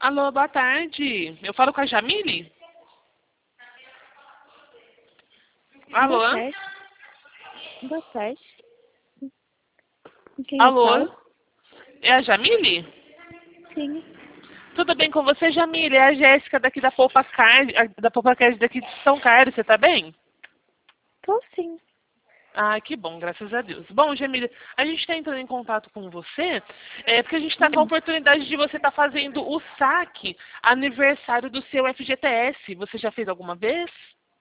Alô, boa tarde. Eu falo com a Jamile? Boa Alô? tarde. Boa tarde. Com quem eu Alô? falo? É a Jamile? Sim. Tudo bem com você, Jamile? É a Jéssica daqui da Poupa Card, da Poupa Card daqui de São Carlos. Você tá bem? Tô sim. Ah, que bom, graças a Deus. Bom, Jamile, a gente está entrando em contato com você porque a gente está com a Hum. oportunidade de você estar fazendo o saque aniversário do seu FGTS. Você já fez alguma vez?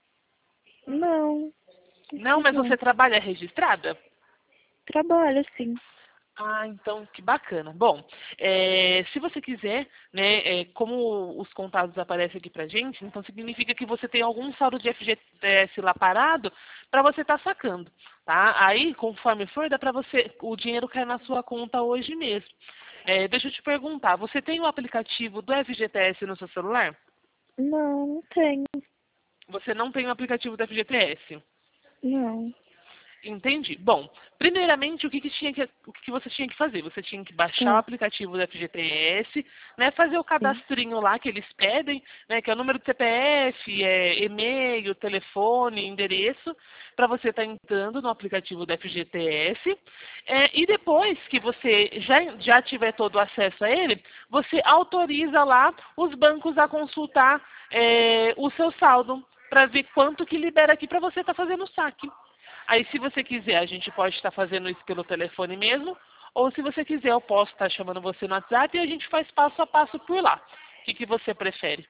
Não. Não Não, fiz mas você não. trabalha registrada? Trabalho sim. Ah, então que bacana. Bom, se você quiser, né, como os contatos aparecem aqui pra gente, então significa que você tem algum saldo de FGTS lá parado para você estar sacando, tá? Aí, conforme for, dá para você, o dinheiro cai na sua conta hoje mesmo. Deixa eu te perguntar, você tem o aplicativo do FGTS no seu celular? Não, não tenho. Você não tem o aplicativo do FGTS? Não. Entendi. Bom, primeiramente, o que você tinha que fazer? Você tinha que baixar o Ah, aplicativo do FGTS, né, fazer o sim. cadastrinho lá que eles pedem, né, que é o número do CPF, e-mail, telefone, endereço, para você estar entrando no aplicativo do FGTS. E depois que você já tiver todo o acesso a ele, você autoriza lá os bancos a consultar o seu saldo, para ver quanto que libera aqui para você estar fazendo o saque. Aí, se você quiser, a gente pode estar fazendo isso pelo telefone mesmo, ou se você quiser, eu posso estar chamando você no WhatsApp e a gente faz passo a passo por lá. O que você prefere?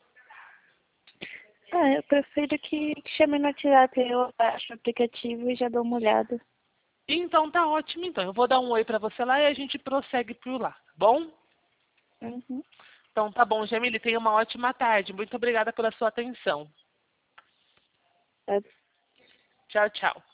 Ah, eu prefiro que chame no WhatsApp. Eu baixo o aplicativo e já dou uma olhada. Então, tá ótimo. Então, eu vou dar um oi para você lá e a gente prossegue por lá, tá bom? Uhum. Então, tá bom, Jamile. Tenha uma ótima tarde. Muito obrigada pela sua atenção. Tá. Tchau, tchau.